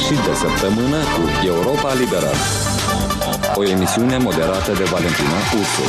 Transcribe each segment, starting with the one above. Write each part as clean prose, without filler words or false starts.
sfârșit de săptămână cu Europa Liberă. O emisiune moderată de Valentina Ursu.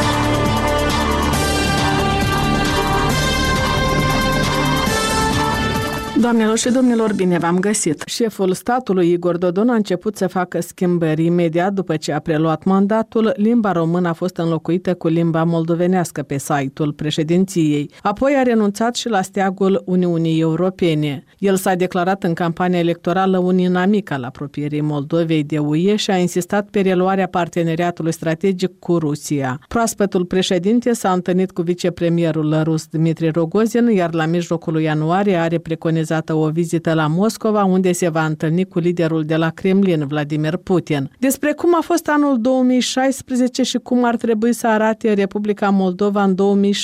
Doamnelor și domnilor, bine v-am găsit! Șeful statului Igor Dodon a început să facă schimbări imediat după ce a preluat mandatul. Limba română a fost înlocuită cu limba moldovenească pe site-ul președinției. Apoi a renunțat și la steagul Uniunii Europene. El s-a declarat în campania electorală un inamic al apropierii Moldovei de UE și a insistat pe reluarea parteneriatului strategic cu Rusia. Proaspătul președinte s-a întâlnit cu vicepremierul rus Dmitri Rogozin, iar la mijlocul lui ianuarie are preconizat o vizită la Moscova, unde se va întâlni cu liderul de la Kremlin, Vladimir Putin. Despre cum a fost anul 2016 și cum ar trebui să arate Republica Moldova în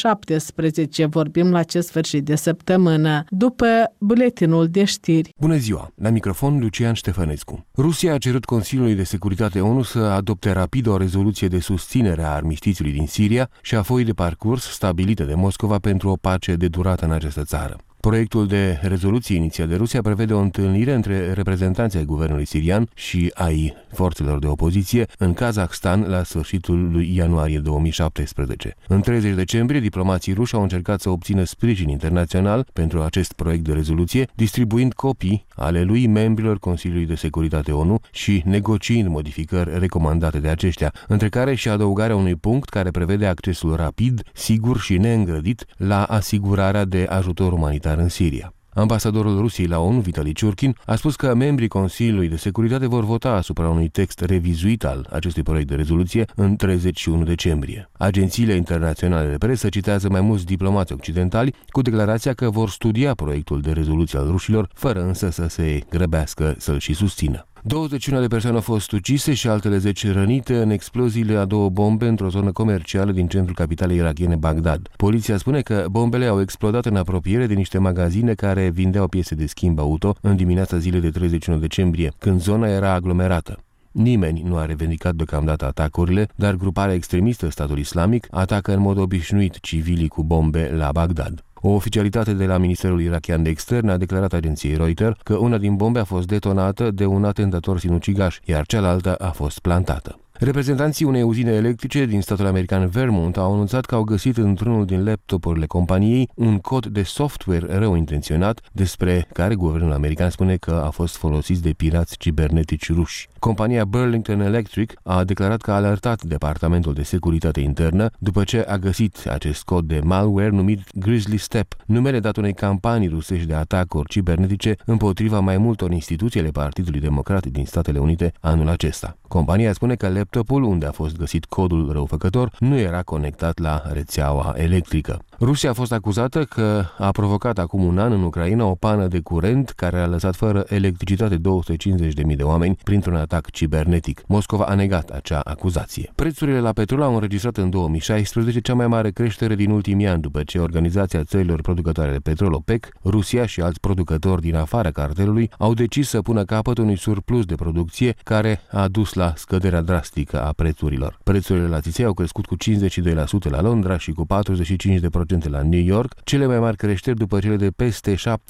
2017 vorbim la acest sfârșit de săptămână, după buletinul de știri. Bună ziua! La microfon Lucian Ștefănescu. Rusia a cerut Consiliului de Securitate ONU să adopte rapid o rezoluție de susținere a armistițiului din Siria și a foii de parcurs stabilită de Moscova pentru o pace de durată în această țară. Proiectul de rezoluție inițiat de Rusia prevede o întâlnire între reprezentanții ai guvernului sirian și ai forțelor de opoziție în Kazahstan la sfârșitul lui ianuarie 2017. În 30 decembrie, diplomații ruși au încercat să obțină sprijin internațional pentru acest proiect de rezoluție, distribuind copii ale lui membrilor Consiliului de Securitate ONU și negociind modificări recomandate de aceștia, între care și adăugarea unui punct care prevede accesul rapid, sigur și neîngrădit la asigurarea de ajutor umanitar în Siria. Ambasadorul Rusiei la ONU, Vitali Churkin, a spus că membrii Consiliului de Securitate vor vota asupra unui text revizuit al acestui proiect de rezoluție în 31 decembrie. Agențiile internaționale de presă citează mai mulți diplomați occidentali cu declarația că vor studia proiectul de rezoluție al rușilor, fără însă să se grăbească să-l și susțină. 21 de persoane au fost ucise și altele 10 rănite în exploziile a două bombe într-o zonă comercială din centrul capitalei irakiene Bagdad. Poliția spune că bombele au explodat în apropiere de niște magazine care vindeau piese de schimb auto în dimineața zilei de 31 decembrie, când zona era aglomerată. Nimeni nu a revendicat deocamdată atacurile, dar gruparea extremistă Statul Islamic atacă în mod obișnuit civilii cu bombe la Bagdad. O oficialitate de la Ministerul Irakian de Externe a declarat agenției Reuters că una din bombe a fost detonată de un atentator sinucigaș, iar cealaltă a fost plantată. Reprezentanții unei uzine electrice din statul american Vermont au anunțat că au găsit într-unul din laptopurile companiei un cod de software rău intenționat, despre care guvernul american spune că a fost folosit de pirați cibernetici ruși. Compania Burlington Electric a declarat că a alertat Departamentul de Securitate Internă după ce a găsit acest cod de malware numit Grizzly Step, numele dat unei campanii rusești de atacuri cibernetice împotriva mai multor instituții ale Partidului Democrat din Statele Unite anul acesta. Compania spune că laptopul unde a fost găsit codul răufăcător nu era conectat la rețeaua electrică. Rusia a fost acuzată că a provocat acum un an în Ucraina o pană de curent care a lăsat fără electricitate 250.000 de oameni printr-un atac cibernetic. Moscova a negat acea acuzație. Prețurile la petrol au înregistrat în 2016 cea mai mare creștere din ultimii ani după ce Organizația Țărilor Producătoare de Petrol OPEC, Rusia și alți producători din afara cartelului au decis să pună capăt unui surplus de producție care a dus la scăderea drastică a prețurilor. Prețurile la țiței au crescut cu 52% la Londra și cu 45% la New York, cele mai mari creșteri după cele de peste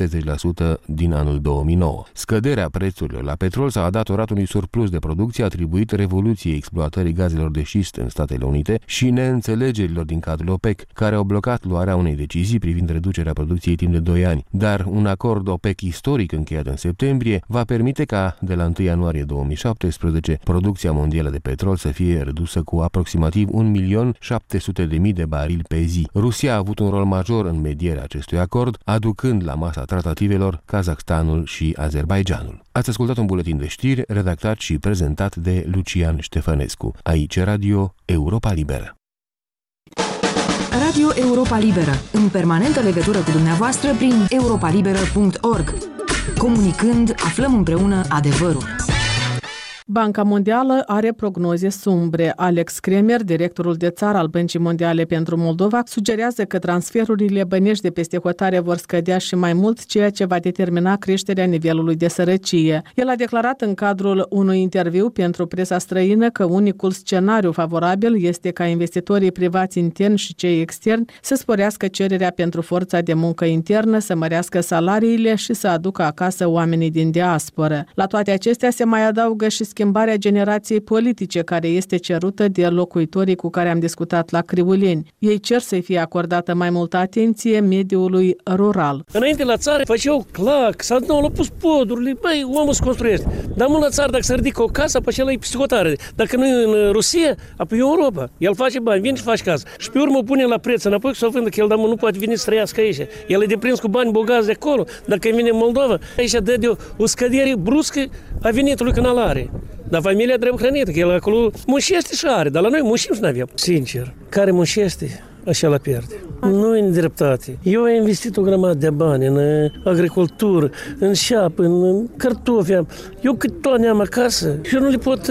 70% din anul 2009. Scăderea prețurilor la petrol s-a datorat unui surplus de producție atribuit revoluției exploatării gazelor de șist în Statele Unite și neînțelegerilor din cadrul OPEC, care au blocat luarea unei decizii privind reducerea producției timp de 2 ani. Dar un acord OPEC istoric încheiat în septembrie va permite ca, de la 1 ianuarie 2017, producția mondială de petrol să fie redusă cu aproximativ 1.700.000 de barili pe zi. Rusia a avut un rol major în medierea acestui acord, aducând la masa tratativelor Kazahstanul și Azerbaidjanul. Ați ascultat un buletin de știri redactat și prezentat de Lucian Ștefănescu. Aici Radio Europa Liberă. Radio Europa Liberă, în permanentă legătură cu dumneavoastră prin europalibera.org. Comunicând, aflăm împreună adevărul. Banca Mondială are prognoze sumbre. Alex Kremer, directorul de țară al Băncii Mondiale pentru Moldova, sugerează că transferurile bănești de peste hotare vor scădea și mai mult, ceea ce va determina creșterea nivelului de sărăcie. El a declarat în cadrul unui interviu pentru presa străină că unicul scenariu favorabil este ca investitorii privați interni și cei externi să sporească cererea pentru forța de muncă internă, să mărească salariile și să aducă acasă oamenii din diasporă. La toate acestea se mai adaugă și schimbarea generației politice care este cerută de locuitorii cu care am discutat la Crivuleni. Ei cer să-i fie acordată mai multă atenție mediului rural. Înainte la țară făceau clac, l-au pus podurile, băi, omul se construiește. Dar mult la țară, dacă se ridică o casă, pe acela e psihotare. Dacă nu e în Rusia, apoi e Europa. El face bani, vine și face casă. Și pe urmă o pune la preț înapoi să o vândă, că el dar nu poate veni să trăiască aici. El e deprins cu bani bogați de acolo. Dacă vine în Moldova, aici dă de o scădere bruscă a venitului când are. Dar familia trebuie hrănită, că el acolo muncește și are, dar la noi muncim și n-avem. Sincer, care muncește, așa la pierde. Nu e nedreptate. Eu am investit o grămadă de bani în agricultură, în șapă, în cartofi. Eu cât toane am acasă și eu nu le pot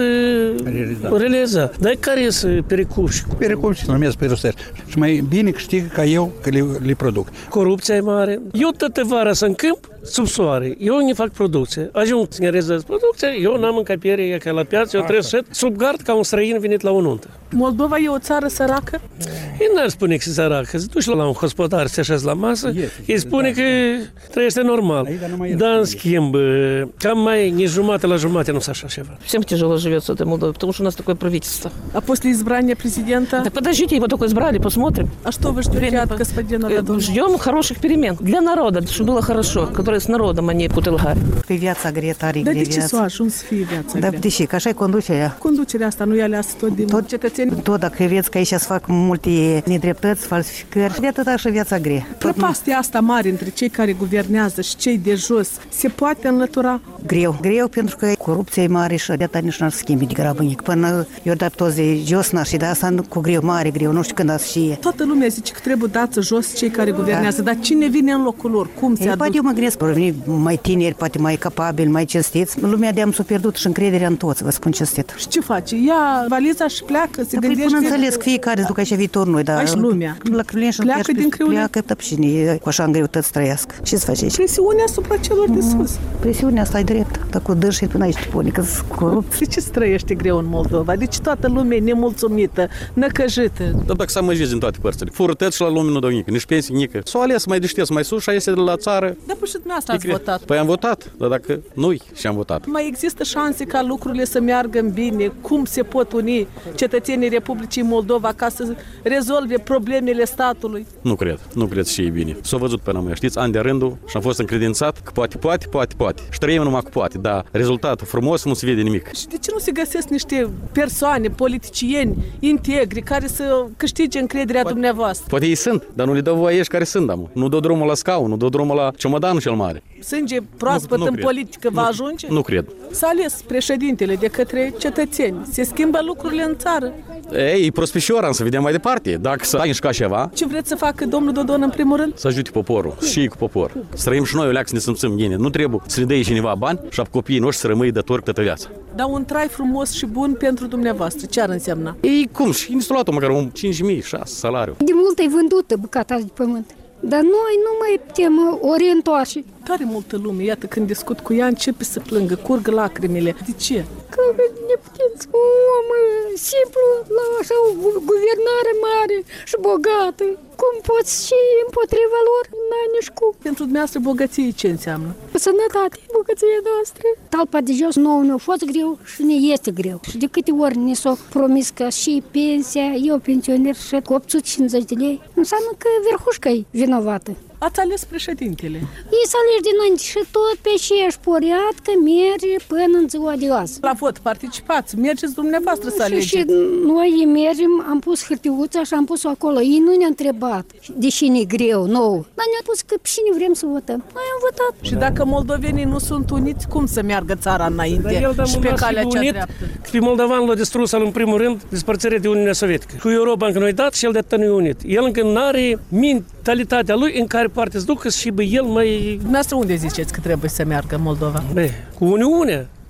realiza. Dar care sunt pericuși? Pericuși se numesc peruseri. Și mai bine câștigă ca eu că le produc. Corupția e mare. Eu toată vara sunt în câmp, sub soare. Eu ne fac producție. Ajung să ne realizez producția, eu n-am încăpiere ca la piață, eu trebuie să sub gard ca un străin venit la o nuntă. Moldova e o țară săracă? Ei n-ar spune că se săracă. Se duci la un hospodar, se așează la masă, îi spune că trăiește normal. Dar, în schimb, cam mai nici jumate la jumate nu s-a așa ceva. Всем тяжело живется в этой Молдове, потому что у нас такое правительство. А после избрания президента? Да подождите, его только избрали, посмотрим. А что вы ждете от господина Додона? Ждем хороших перемен для народа, чтобы было хорошо, которые с народом, а не Путилгари. Pe viața grea, tare Dar grea de ce s-a ajuns să fie viața Dar grea? de ce? Că așa e conducerea. Conducerea asta nu e aleasă tot din cetățeni? Tot dacă vedeți că aici se fac multe nedreptăți, falsificări, de atât așa viața grea. Prăpastia asta mare între cei care guvernează și cei de jos se poate înlătura? Greu. Greu pentru că corupția e mare și de atât nici n-ar schimbi de grabă nic. Până eu dat toți de jos n-aș și de asta cu greu, mare greu, nu știu când ați și... Toată lumea zice că trebuie dați jos cei care guvernează, dar cine vine în locul lor? Cum se aduc? Poate eu mă gândesc, vor veni mai tineri, poate mai capabili, mai cinstiți. Lumea de-am s-a pierdut și încrederea în toți, vă spun cinstit. Și ce face? Ia valiza și pleacă, se gândește... Până înțeles că fiecare se ducă așa viitor noi, dar... Aici lumea. La Crivuleni și pleacă din Crivuleni. Pleacă, dar și cu așa în greutăți trăiască. Ce să faci aici? Presiunea asupra celor de sus. Presiunea asta e drept, dar cu dârși până aici te pune, că corupți. De ce se trăiește greu în Moldova? Deci toată lumea e nemulțumită, năcăjită. Dar dacă s-a măjiți din toate părțile. Furătăți și la lume nu dau nică, nici pensii nică. S-o ales mai deșteți mai sus și iese de la țară. Dar păi și dumneavoastră ați votat. Păi am votat, dar dacă nu-i și am votat. Mai există șanse ca lucrurile să meargă în bine? Cum se pot uni cetățenii Republicii Moldova ca să rezolve problemele statului? Nu cred și e bine. S-a văzut până mai, știți, ani de rândul și am fost încredințat că poate. Și trăim numai cu poate, dar rezultatul frumos nu se vede nimic. Și de ce nu se găsesc niște persoane, politicieni, integri, care să câștige încrederea dumneavoastră? Poate ei sunt, dar nu le dau voie care sunt, am. Nu dau drumul la scaun, nu dau drumul la ciomodanul cel mare. Sânge proaspăt în politică va ajunge? Nu cred. S-a ales președintele de către cetățeni. Se schimbă lucrurile în țară. Ei, e prospișoran să vedem mai departe. Dacă să ai înșca ceva... Ce vreți să facă domnul Dodon în primul rând? Să ajute poporul și cu popor. Să trăim și noi o leacă să ne simțim bine. Nu trebuie să le dea cineva bani și copiii noștri să rămâi datori toată viața. Dar un trai frumos și bun pentru dumneavoastră, ce ar însemna? Ei, cum? Și instalatul măcar un 5.000, 6 salariu. De mult ai vândută bucata de pământ. Dar noi nu mai putem orientoași. Tare multă lume, iată, când discut cu ea, începe să plângă, curg lacrimile. De ce? Că ne putem un om simplu la așa o guvernare mare și bogată. Cum poți și împotriva lor? N-ai nici cum. Pentru dumneavoastră bogăție ce înseamnă? Sănătate, bogăția noastră. Talpa de jos nouă ne-a fost greu și ne este greu. Și de câte ori ne s-a promis că și pensia, eu pensioner și cu 850 de lei, înseamnă că verhușca e vinovată. Ați ales președintele. Ei s-a ales dinainte și tot pe aceeași poreatcă merge până în ziua de azi. La vot participați, mergeți dumneavoaă să alegeți. Și noi mergem, am pus hârtiuța și am pus-o acolo. Ei nu ne-a întrebat, deși ne-e greu, nouă. Dar ne-a spus că pe cine vrem să votăm. Noi am votat. Și dacă moldovenii nu sunt uniți, cum să meargă țara înainte și pe calea cea dreaptă? Pe moldovan l-a distrus în primul rând despărțirea de Uniunea Sovietică. Cu Europa încă nu-i dat și el de atât nu-i unit. El încă n-are mentalitatea lui în care parte să ducă și el mai... Dumneavoastră unde ziceți că trebuie să meargă Moldova? Cu Uniunea.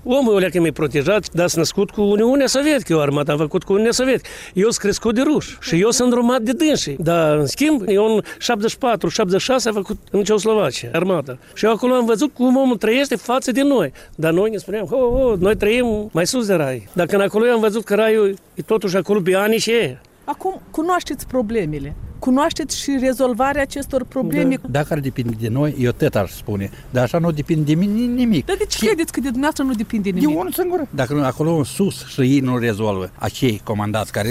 Omul ăla că mi-e protejat, dar sunt născut cu Uniunea Sovietică, eu armata am făcut cu Uniunea Sovietică. Eu sunt crescut de ruși și eu sunt îndrumat de dânsii. Dar, în schimb, eu în 74-76 am făcut în Ceoslovacia, armata. Și eu acolo am văzut cum omul trăiește față de noi. Dar noi ne spuneam, noi trăim mai sus de rai. Dacă în acolo eu am văzut că raiul e totuși acolo pe ani și ei. Acum, cunoașteți problemele. Cunoașteți și rezolvarea acestor probleme. Dacă ar depinde de noi, eu tot aș spune. Dar așa nu depinde de mine nimic. Dar de ce credeți că de dumneavoastră nu depinde nimic? De unul singur. Dacă acolo în sus și ei nu rezolvă, acei comandați care...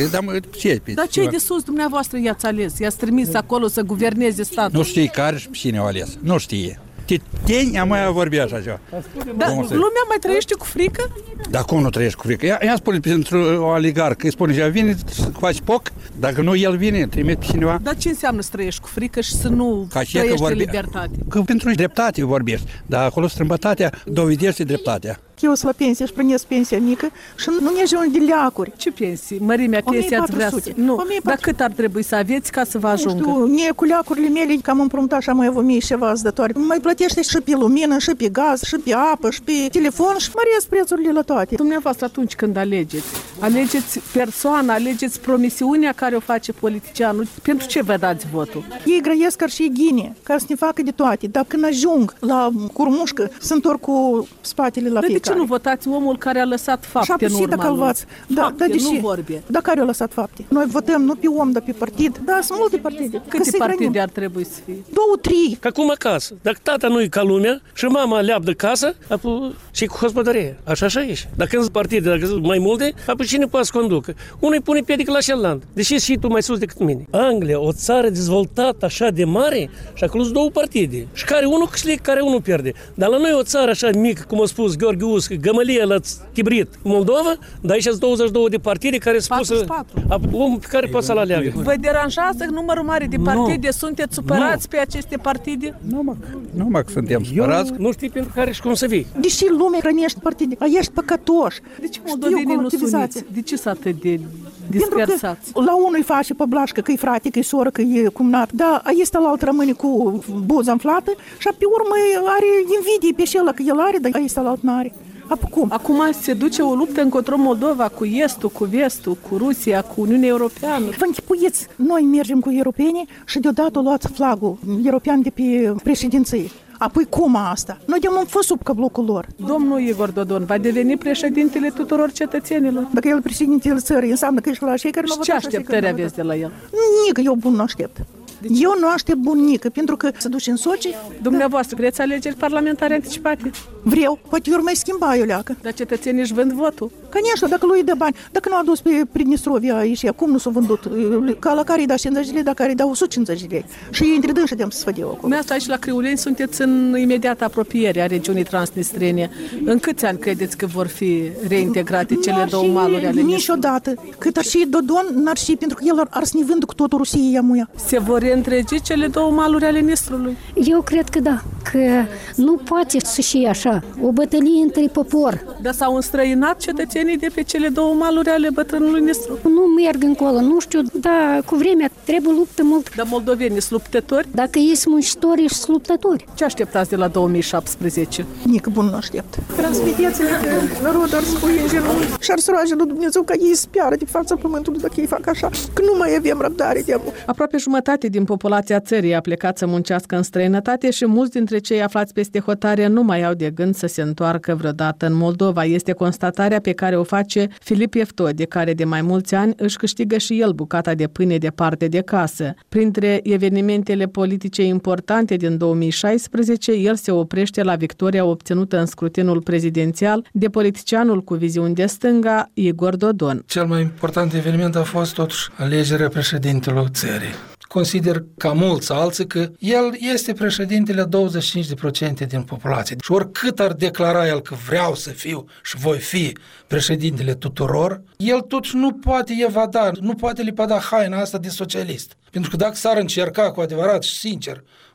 Dar cei de sus dumneavoastră i-ați ales? I-ați trimis acolo să guverneze statul? Nu știe care și cine au ales. Nu știe. Titeni am mai vorbit așa ceva. Dar lumea mai trăiește cu frică? Dar cum nu trăiești cu frică? Ea spune pentru o oligarh, că îi spune, și vine, faci poc, dacă nu el vine, trimite pe cineva. Dar ce înseamnă să trăiești cu frică și să nu trăiești libertate? Că pentru dreptate vorbești, dar acolo strâmbătatea dovedește dreptatea. Eu sunt la pensie și primesc pensia mică și nu ne ajung de leacuri. Ce pensii? Mărimea pensia ați vrea să... Nu, dar cât ar trebui să aveți ca să vă ajungă? Nu știu, mie cu leacurile mele, că am împrumutat și am mai 1000 și ceva zdătoare. Mai plătește și pe lumină, și pe gaz, și pe apă, și pe telefon și măresc prețurile la toate. Dumneavoastră atunci când alegeți persoana, alegeți promisiunea care o face politicianul. Pentru ce vă dați votul? Ei grăiesc ca și ghine, ca să ne facă de toate. Dar când ajung la curmușcă, se întorc cu spatele la fiecare. De ce nu votați omul care a lăsat fapte în urma lui? Fapte, nu vorbe. Dar care a lăsat fapte? Noi votăm nu pe om, dar pe partid. Da, sunt multe partide. Câte partide ar trebui să fie? 2-3. Ca cum acasă. Dacă tata nu e ca lumea și mama leapdă casă, apoi și cu hospodărie. Așa ești. Dacă sunt partide, dacă sunt mai multe, apoi cine poate să conducă? Unul îi pune piedică la celălalt. Deși și tu mai sus decât mine. Anglia, o țară dezvoltată așa de mare, și acolo sunt 2 partide. Și care unul câștigă, care unul pierde. Dar la noi o țară așa mică, cum a spus Gheorghe Uscă, Gămălie la Tibrit, Moldova, dar aici sunt 22 de partide care sunt spusă omul pe care poate să-l aleagă. Vă deranjează numărul mare de partide? Sunteți supărați pe aceste partide? Nu mă suntem supărați. Nu știi pentru care și cum să vii. Deși lumea hrănește partide, ești păcătoși. De ce moldovenii nu suniți? De ce sunt atât de dispersați? La unul îi face pe blașcă că e frate, că e soră, că e cumnat, dar este la alt rămâne cu buza înflată și pe urmă are invidie pe șela că el are, dar este la alt n-are. Acum se duce o luptă încotro Moldova cu estul, cu vestul, cu Rusia, cu Uniunea Europeană. Vă închipuiți, noi mergem cu europenii și deodată luați flagul european de pe președinție. Apoi cum asta? Noi de-am fost sub căblocul lor. Domnul Igor Dodon va deveni președintele tuturor cetățenilor. Dacă el președintele țării, înseamnă că ești la cei care nu ce așteptări aveți de la el? Nică, eu bun nu aștept. Eu nu aștept bunică, pentru că se duce în Sochi. Dumneavoastră, vreți alegeri parlamentare anticipate? Vreau, poate eu mai schimba, Iuleacă. Dar cetățenii își vând votul. Конечно, dacă lui dă bani. Dacă nu a dus pe Pridnistrovia aici, cum nu s-a vândut? Ca la care îi dă 50 de lei, dacă îi dă 150 de lei. Și ei între dânsă de-am să sfădeau acolo. Dumneavoastră aici la Criuleni sunteți în imediată apropiere a regiunii transnistrene. În câți ani credeți că vor fi reintegrate cele 2 maluri ale niciodată. Cât ar și Dodon, n-ar și, pentru că el ar să ne vândă cu totul Rusiei iamuia. Se vor reîntregi cele 2 maluri ale Nistrului? Eu cred că da, că nu poate să fie așa. O bătălie între popor. Dar s-au înstrăinat cetățenii de pe cele 2 maluri ale bătrânului Nistru? Nu merg încolo, nu știu, dar cu vremea trebuie luptă mult. Dar moldovenii sunt luptători? Dacă ei sunt muncitori și sunt luptători. Ce așteptați de la 2017? Nici bun nu aștept. Transmiteți-le că narodul ar spune în genul și ar să roage lui Dumnezeu ca ei spiară de fața pământului dacă ei fac așa, că nu mai avem răbdare de amor. Aproape jumătate din populația țării a plecat să muncească în străinătate și mulți dintre cei aflați peste hotare nu mai au de gând să se întoarcă vreodată în Moldova. Este constatarea pe care o face Filip Eftode, care de mai mulți ani își câștigă și el bucata de pâine departe de casă. Printre evenimentele politice importante din 2016, el se oprește la victoria obținută în scrutinul prezidențial de politicianul cu viziuni de stânga, Igor Dodon. Cel mai important eveniment a fost totuși alegerea președintelui țării. Consider ca mulți alții că el este președintele 25% din populație. Și oricât ar declara el că vreau să fiu și voi fi președintele tuturor, el totuși nu poate evada, nu poate lepăda haina asta de socialist. Pentru că dacă s-ar încerca cu adevărat și sincer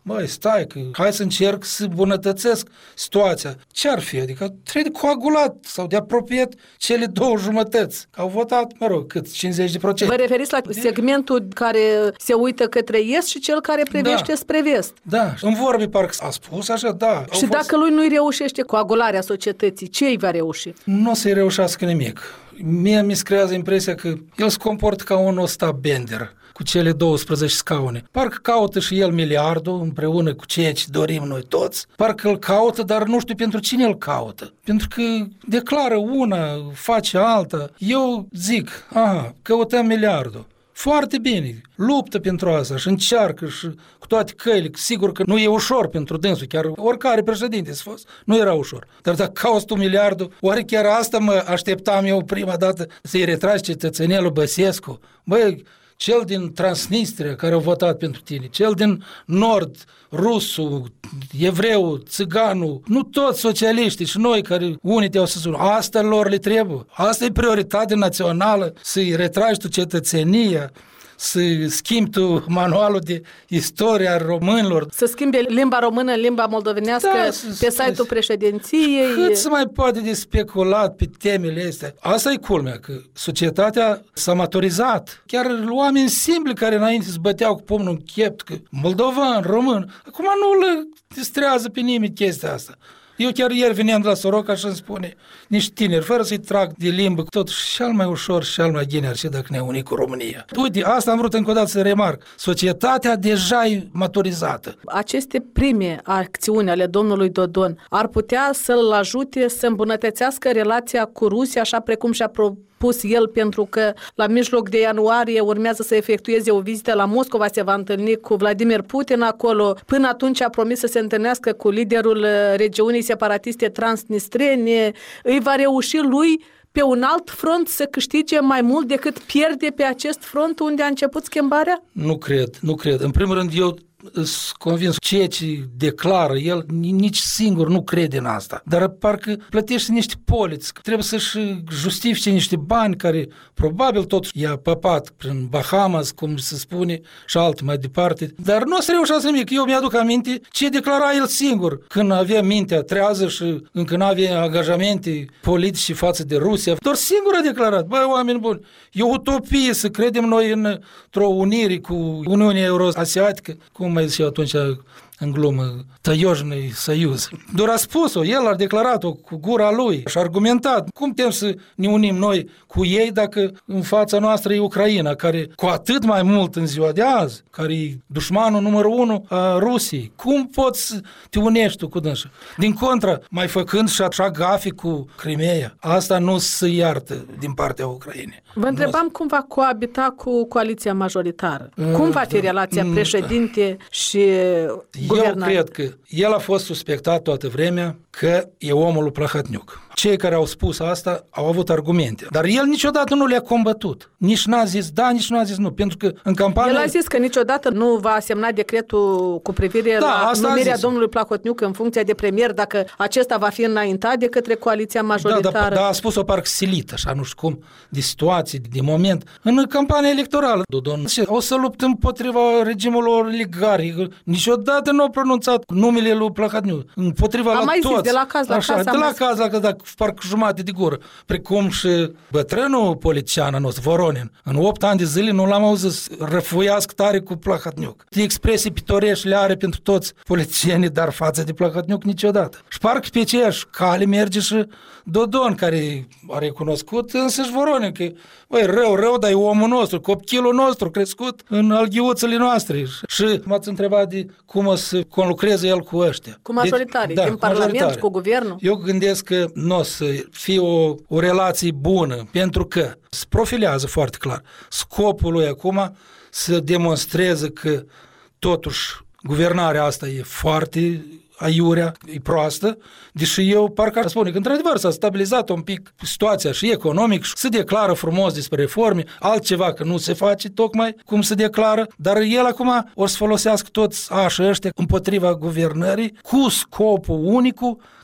Măi, stai, că hai să încerc să bunătățesc situația. Ce-ar fi? Adică trebuie de coagulat sau de apropiat cele două jumătăți. Au votat, mă rog, cât? 50%. Vă referiți la segmentul care se uită către est și cel care privește spre vest. Da, în vorbe parcă a spus așa, da. Și dacă lui nu-i reușește coagularea societății, ce îi va reuși? Nu o să-i reușească nimic. Mie mi se creează impresia că el se comportă ca un Ostap Bender cu cele 12 scaune. Parcă caută și el miliardul împreună cu ceea ce dorim noi toți. Parcă îl caută, dar nu știu pentru cine îl caută. Pentru că declară una, face alta. Eu zic, căutăm miliardul. Foarte bine, luptă pentru asta și încearcă și cu toate căile. Sigur că nu e ușor pentru dânsul, chiar oricare președinte s-a fost, nu era ușor. Dar dacă cauți tu miliardul, oare chiar asta mă așteptam eu prima dată să-i retragi cetățenia lui Băsescu? Băi, cel din Transnistria care a votat pentru tine, cel din Nord, rusul, evreu, țiganul, nu toți socialiștii și noi care unii te-au să sună, asta lor le trebuie. Asta e prioritate națională, să-i retragi tu cetățenia, să schimbi tu manualul de istoria românilor. Să schimbi limba română în limba moldovenească pe site-ul președinției. Cât se mai poate de speculat pe temele astea? Asta e culmea, că societatea s-a maturizat. Chiar oameni simpli care înainte se băteau cu pumnul în chiept, că moldovan, român, acum nu le distrează pe nimeni chestia asta. Eu chiar ieri veneam de la Soroca și îmi spune niște tineri, fără să-i trag de limbă, totuși cel mai ușor și cel mai gine ar fi dacă ne unim cu România. Uite, asta am vrut încă o dată să remarc. Societatea deja e maturizată. Aceste prime acțiuni ale domnului Dodon ar putea să-l ajute să îmbunătățească relația cu Rusia, așa precum și-a propus el, pentru că la mijloc de ianuarie urmează să efectueze o vizită la Moscova, se va întâlni cu Vladimir Putin acolo. Până atunci a promis să se întâlnească cu liderul regiunii separatiste transnistrene. Îi va reuși lui pe un alt front să câștige mai mult decât pierde pe acest front unde a început schimbarea? Nu cred. În primul rând, eu sunt convins ceea ce declară el, nici singur nu crede în asta. Dar parcă plătește niște poliți, trebuie să-și justifice niște bani care probabil totuși i-a păpat prin Bahamas, cum se spune, și alt mai departe. Dar nu o să reușească nimic. Eu mi-aduc aminte ce declara el singur când avea mintea trează și încă nu avea angajamente politice față de Rusia. Doar singur a declarat, băi, oameni buni, e utopie să credem noi într-o unire cu Uniunea Euroasiatică, cum mai ziceau atunci în glumă, Tăiojnei Săiuz. Doar a spus-o, el a declarat-o cu gura lui și a argumentat. Cum putem să ne unim noi cu ei dacă în fața noastră e Ucraina, care cu atât mai mult în ziua de azi, care e dușmanul numărul 1 a Rusiei. Cum poți să te unești tu cu dânsa? Din contră, mai făcând și așa gafe cu Crimea, asta nu se iartă din partea Ucrainei. Vă întrebam cum va coabita cu coaliția majoritară. Cum va fi relația președinte și guvernare? Eu cred că el a fost suspectat toată vremea că e omul lui Plahotniuc. Cei care au spus asta au avut argumente. Dar el niciodată nu le-a combătut. Nici n-a zis da, nici n-a zis nu. Pentru că în campanie... El a zis că niciodată nu va semna decretul cu privire la numirea domnului Plahotniuc în funcție de premier, dacă acesta va fi înaintat de către coaliția majoritară. Da, a spus-o parcă silit, așa, nu știu cum, de situații, de moment. În campania electorală, Dodon o să luptă împotriva regimului oligarhic. Niciodată nu a pronunțat numele lui Plahotniuc. Împotriva la toți. Zis, de la caz la așa, caz. De la caz la caz, parcă jumate de gură. Precum și bătrânul politician nostru, Voronin. În 8 ani de zile nu l-am auzit răfuiască tare cu Plahotniuc. De expresii pitorești le are pentru toți politicienii, dar față de Plahotniuc niciodată. Și parcă pe aceeași cale merge și Dodon, care a recunoscut însăși Voronin, că băi, rău, dar e omul nostru, copilul nostru crescut în alghiuțele noastre. Și m-ați întrebat de cum o să conlucreze el cu ăștia. Cu majoritarii, din Parlament, cu guvernul? Eu gândesc că nu o să fie o relație bună, pentru că se profilează foarte clar. Scopul lui acum să demonstreze că totuși guvernarea asta e foarte aiurea, e proastă, deși eu parcă ar spune că într-adevăr s-a stabilizat un pic situația și economic, și se declară frumos despre reforme, altceva că nu se face tocmai cum se declară, dar el acum o să folosească toți așii ăștia împotriva guvernării cu scopul unicu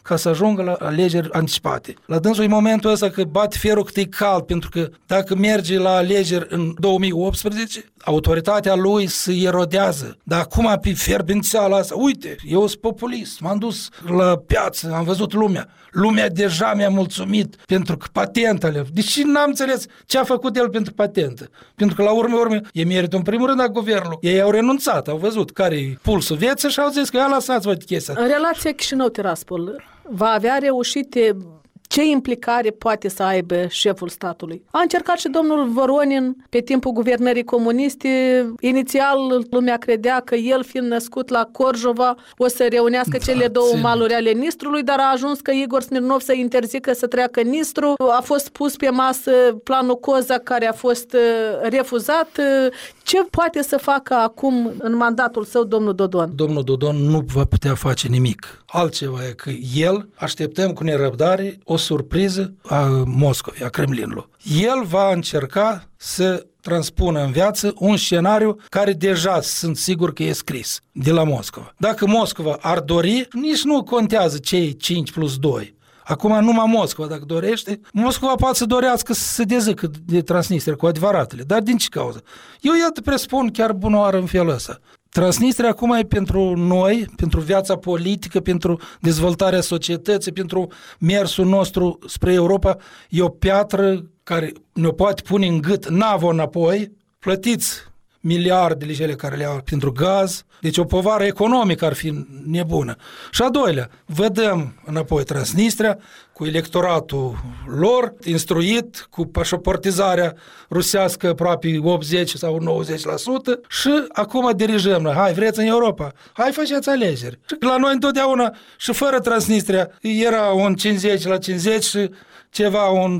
ca să ajungă la alegeri anticipate. La dânsul e momentul ăsta că bate ferul cât e cald, pentru că dacă merge la alegeri în 2018, autoritatea lui se erodează. Dar acum pe fierbințeala asta, uite, eu sunt populist, m-am dus la piață, am văzut lumea. Lumea deja mi-a mulțumit pentru că patentele. Deși n-am înțeles ce a făcut el pentru patentă. Pentru că la urmă e meritul în primul rând a guvernului. Ei au renunțat, au văzut care-i pulsul vieții și au zis că ia lăsați-vă chestia. În relația Chișinău-Tiraspol va avea reușite. Ce implicare poate să aibă șeful statului? A încercat și domnul Voronin pe timpul guvernării comuniste. Inițial lumea credea că el, fiind născut la Corjova, o să reunească cele două maluri ale Nistrului, dar a ajuns că Igor Smirnov să interzică să treacă Nistru. A fost pus pe masă planul Cozac, care a fost refuzat. Ce poate să facă acum în mandatul său domnul Dodon? Domnul Dodon nu va putea face nimic. Altceva e că el, așteptăm cu nerăbdare o surpriză a Moscovei, a Kremlinului. El va încerca să transpună în viață un scenariu care deja sunt sigur că e scris de la Moscova. Dacă Moscova ar dori, nici nu contează cei 5+2. Acum numai Moscova, dacă dorește, Moscova poate să dorească să se dezâcă de Transnistria cu adevăratele. Dar din ce cauză? Eu iată presupun chiar bunoară în felul ăsta. Transnistria acum e pentru noi, pentru viața politică, pentru dezvoltarea societății, pentru mersul nostru spre Europa, e o piatră care ne poate pune în gât navă înapoi, plătiți miliardele cele care le au pentru gaz, deci o povară economică ar fi nebună. Și a doilea, vedem înapoi Transnistria cu electoratul lor instruit, cu pașaportizarea rusească aproape 80 sau 90% și acum dirijăm noi, hai vreți în Europa, hai faceți alegeri. Și la noi întotdeauna și fără Transnistria era un 50/50 și ceva un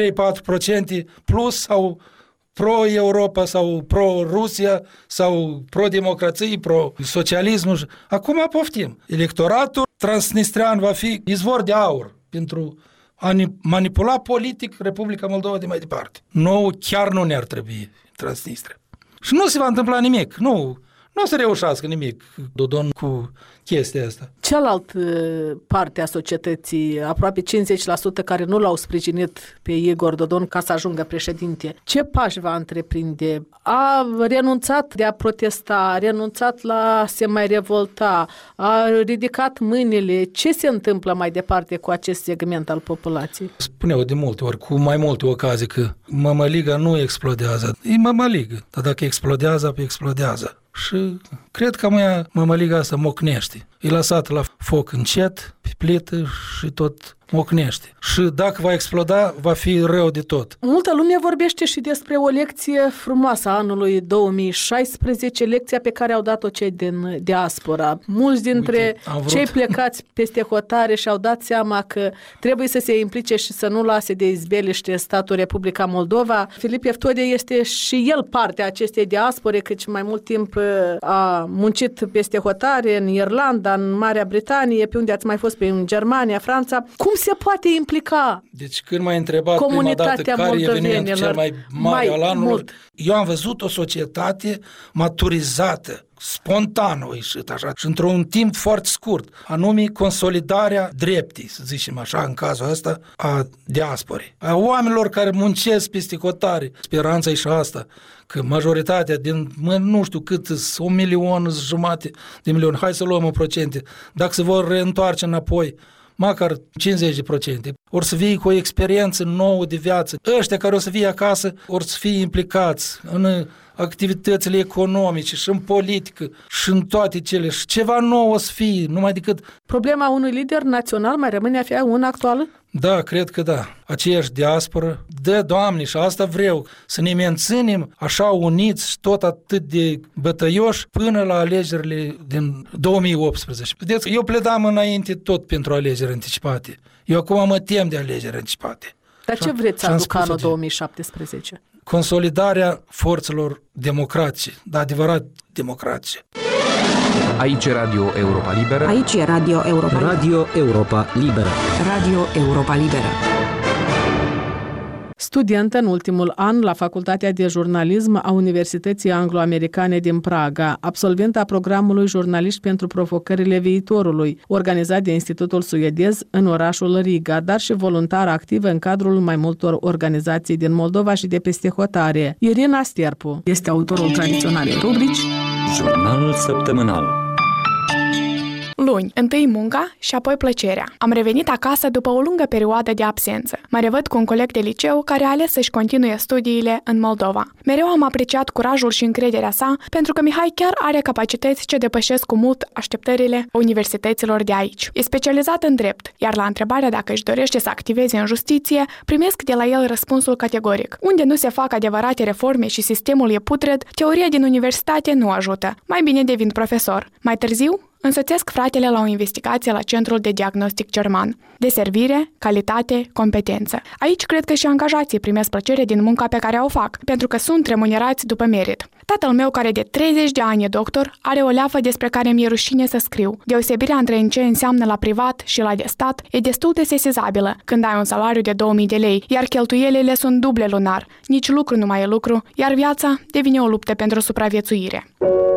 3-4% plus sau pro-Europa sau pro-Rusia sau pro-democrație, pro-socialism. Acum poftim. Electoratul transnistrian va fi izvor de aur pentru a manipula politic Republica Moldova de mai departe. Nouă chiar nu ne-ar trebui Transnistria. Și nu se va întâmpla nimic. Nu o să reușească nimic Dodon cu chestia asta. Cealaltă parte a societății, aproape 50% care nu l-au sprijinit pe Igor Dodon ca să ajungă președinte, ce pași va întreprinde? A renunțat de a protesta, a renunțat la a se mai revolta, a ridicat mâinile. Ce se întâmplă mai departe cu acest segment al populației? Spuneau de multe ori, cu mai multe ocazii, că mămăliga nu explodează. E mămăligă, dar dacă explodează, explodează. Și cred că mămăliga asta mocnește. E lăsat la foc încet, pe plită și tot mocnește. Și dacă va exploda, va fi rău de tot. Multă lume vorbește și despre o lecție frumoasă a anului 2016, lecția pe care au dat-o cei din diaspora. Mulți dintre cei plecați peste hotare și-au dat seama că trebuie să se implice și să nu lase de izbeliște statul Republica Moldova. Filip Eftode este și el parte a acestei diaspore, căci mai mult timp a muncit peste hotare în Irlanda, în Marea Britanie, pe unde ați mai fost, în Germania, Franța. Cum se poate implica? Deci când m-ai întrebat prima dată care e evenimentul cel mai mare al anului, eu am văzut o societate maturizată, spontană, ieșit așa, și într-un timp foarte scurt, anume consolidarea dreptii, să zicem așa, în cazul ăsta, a diasporei. A oamenilor care muncesc peste hotare. Speranța e și asta, că majoritatea din, nu știu cât, 1,5 milion, hai să luăm în procente, dacă se vor reîntoarce înapoi, măcar 50%, or să fie cu o experiență nouă de viață. Ăștia care o să fie acasă, or să fie implicați în activitățile economice și în politică și în toate cele. Și ceva nou o să fie, numai decât... Problema unui lider național mai rămâne a fi una actuală? Da, cred că da. Aceeași diasporă. Da, Doamne, și asta vreau, să ne menținem așa uniți și tot atât de bătăioși până la alegerile din 2018. Vedeți, eu pledam înainte tot pentru alegeri anticipate. Eu acum mă tem de alegeri anticipate. Dar ce vreți să aducă anul 2017? Consolidarea forțelor democratice, dar adevărat democratice. Aici Radio Europa Liberă. Aici e Radio Europa Liberă. Radio Europa Liberă. Radio Europa Liberă. studentă în ultimul an la Facultatea de Jurnalism a Universității Anglo-Americane din Praga, absolventă a programului Jurnaliști pentru provocările viitorului, organizat de Institutul Suedez în orașul Riga, dar și voluntară activă în cadrul mai multor organizații din Moldova și de peste hotare. Irina Sterpu este autorul tradiționalei rubrici Jurnalul săptămânal. Luni, întâi munca și apoi plăcerea. Am revenit acasă după o lungă perioadă de absență. Mă revăd cu un coleg de liceu care a ales să-și continue studiile în Moldova. Mereu am apreciat curajul și încrederea sa, pentru că Mihai chiar are capacități ce depășesc cu mult așteptările universităților de aici. E specializat în drept, iar la întrebarea dacă își dorește să activeze în justiție, primesc de la el răspunsul categoric. Unde nu se fac adevărate reforme și sistemul e putred, teoria din universitate nu ajută. Mai bine devin profesor. Mai târziu, însoțesc fratele la o investigație la Centrul de Diagnostic German. Deservire, calitate, competență. Aici cred că și angajații primesc plăcere din munca pe care o fac, pentru că sunt remunerați după merit. Tatăl meu, care de 30 de ani e doctor, are o leafă despre care mi-e rușine să scriu. Deosebirea între ce înseamnă la privat și la de stat e destul de sesizabilă când ai un salariu de 2000 de lei, iar cheltuielile sunt duble lunar. Nici lucru nu mai e lucru, iar viața devine o luptă pentru supraviețuire.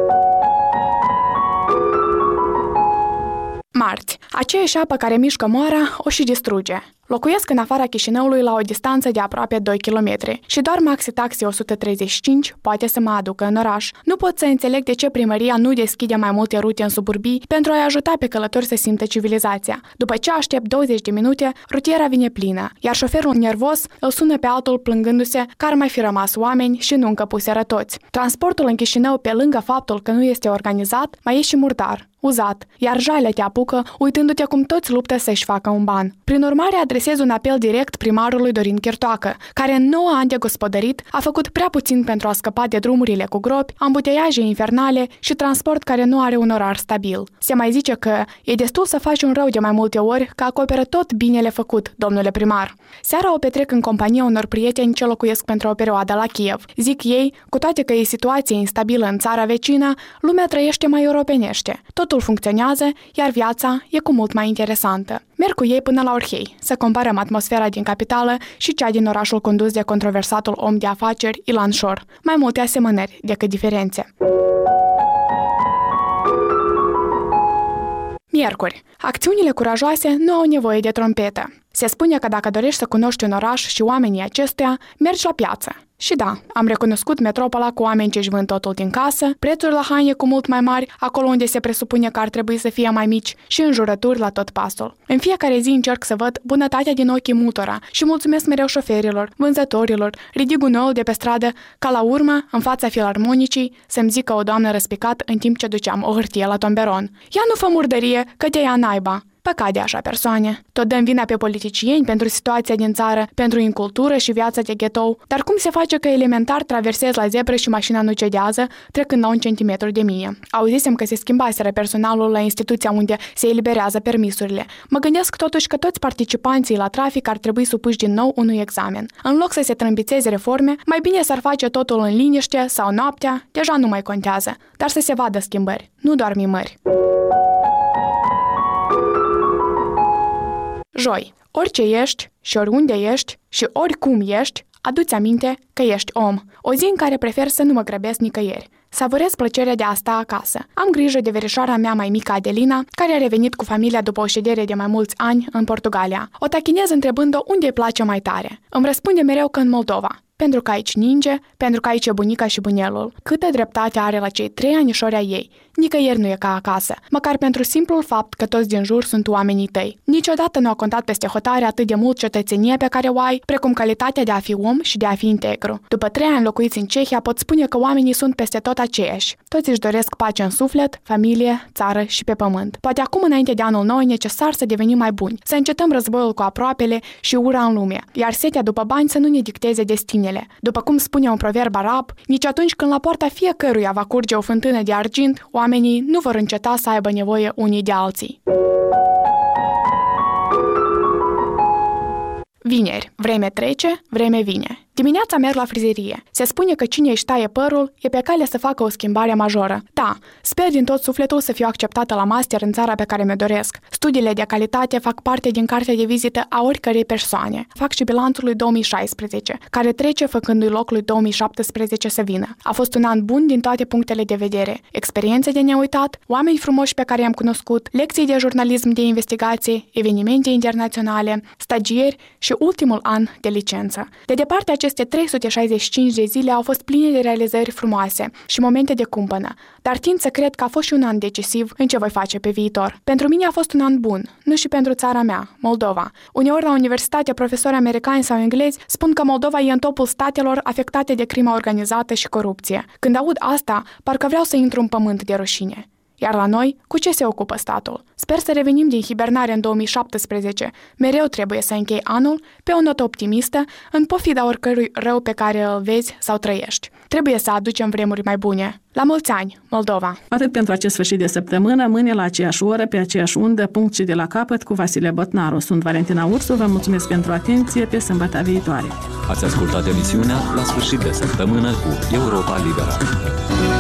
Marți. Aceeași apă care mișcă moara o și distruge. Locuiesc în afara Chișinăului la o distanță de aproape 2 km și doar Maxi Taxi 135 poate să mă aducă în oraș. Nu pot să înțeleg de ce primăria nu deschide mai multe rute în suburbii pentru a-i ajuta pe călători să simtă civilizația. După ce aștept 20 de minute, rutiera vine plină, iar șoferul nervos îl sună pe altul plângându-se că ar mai fi rămas oameni și nu încăpuseră toți. Transportul în Chișinău, pe lângă faptul că nu este organizat, mai e și murdar, uzat, iar jalea te apucă uitându-te cum toți luptă să-și facă un ban. Prin urmare, adresez un apel direct primarului Dorin Chirtoacă, care în 9 ani de gospodărit a făcut prea puțin pentru a scăpa de drumurile cu gropi, ambuteiaje infernale și transport care nu are un orar stabil. Se mai zice că e destul să faci un rău de mai multe ori că acoperă tot binele făcut, domnule primar. Seara o petrec în compania unor prieteni ce locuiesc pentru o perioadă la Kiev. Zic ei, cu toate că e situație instabilă în țara vecină, lumea trăiește mai europenește. Totul funcționează, iar viața e cu mult mai interesantă. Merg cu ei până la Orhei, să comparăm atmosfera din capitală și cea din orașul condus de controversatul om de afaceri Ilan Șor. Mai multe asemănări decât diferențe. Miercuri. Acțiunile curajoase nu au nevoie de trompetă. Se spune că dacă dorești să cunoști un oraș și oamenii acestuia, mergi la piață. Și da, am recunoscut metropola cu oameni ce își vând totul din casă, prețuri la haine cu mult mai mari, acolo unde se presupune că ar trebui să fie mai mici și înjurături la tot pasul. În fiecare zi încerc să văd bunătatea din ochii multora și mulțumesc mereu șoferilor, vânzătorilor, ridic gunoiul de pe stradă, ca la urmă, în fața filarmonicii, să-mi zică o doamnă răspicat în timp ce duceam o hârtie la tomberon. Ia nu fă murdărie, că te ia naiba. Păcat de așa persoane. Tot dăm vina pe politicieni pentru situația din țară, pentru incultură și viața de ghetou, dar cum se face că elementar traversez la zebră și mașina nu cedează, trecând la 1 centimetru de mine? Auzisem că se schimbaseră personalul la instituția unde se eliberează permisurile. Mă gândesc totuși că toți participanții la trafic ar trebui supuși din nou unui examen. În loc să se trâmbițeze reforme, mai bine s-ar face totul în liniște sau noaptea, deja nu mai contează, dar să se vadă schimbări, nu doar mimări. Joi. Orice ești și oriunde ești și oricum ești, adu-ți aminte că ești om. O zi în care prefer să nu mă grăbesc nicăieri. Savurez plăcerea de a sta acasă. Am grijă de verișoara mea mai mică, Adelina, care a revenit cu familia după o ședere de mai mulți ani în Portugalia. O tachinez întrebând-o unde îi place mai tare. Îmi răspunde mereu că în Moldova. Pentru că aici ninge, pentru că aici e bunica și bunelul. Câtă dreptate are la cei 3 anișori ai ei. Nicăieri nu e ca acasă, măcar pentru simplul fapt că toți din jur sunt oamenii tăi. Niciodată nu a contat peste hotare atât de mult cetățenie pe care o ai, precum calitatea de a fi om și de a fi integru. După 3 ani locuiți în Cehia, pot spune că oamenii sunt peste tot aceiași. Toți își doresc pace în suflet, familie, țară și pe pământ. Poate acum, înainte de anul nou, e necesar să devenim mai buni, să încetăm războiul cu aproapele și ura în lume, iar setea după bani să nu ne dicteze destinele. După cum spune un proverb arab, nici atunci când la poarta fiecăruia va curge o fântână de argint, oamenii nu vor înceta să aibă nevoie unii de alții. Vineri. Vreme trece, vreme vine. Dimineața merg la frizerie. Se spune că cine își taie părul e pe cale să facă o schimbare majoră. Da, sper din tot sufletul să fiu acceptată la master în țara pe care mi-o doresc. Studiile de calitate fac parte din cartea de vizită a oricărei persoane. Fac și bilanțul lui 2016, care trece făcându-i loc lui 2017 să vină. A fost un an bun din toate punctele de vedere. Experiențe de neuitat, oameni frumoși pe care i-am cunoscut, lecții de jurnalism de investigație, evenimente internaționale, stagieri și ultimul an de licență. De departe, aceste 365 de zile au fost pline de realizări frumoase și momente de cumpănă, dar tind să cred că a fost și un an decisiv în ce voi face pe viitor. Pentru mine a fost un an bun, nu și pentru țara mea, Moldova. Uneori la universitate, profesori americani sau englezi spun că Moldova e în topul statelor afectate de crima organizată și corupție. Când aud asta, parcă vreau să intru în pământ de rușine. Iar la noi, cu ce se ocupă statul? Sper să revenim din hibernare în 2017. Mereu trebuie să închei anul pe o notă optimistă, în pofida oricărui rău pe care îl vezi sau trăiești. Trebuie să aducem vremuri mai bune. La mulți ani, Moldova! Atât pentru acest sfârșit de săptămână, mâine la aceeași oră, pe aceeași undă, punct și de la capăt, cu Vasile Botnaru. Sunt Valentina Ursu, vă mulțumesc pentru atenție, pe sâmbătă viitoare. Ați ascultat emisiunea La sfârșit de săptămână cu Europa Liberă.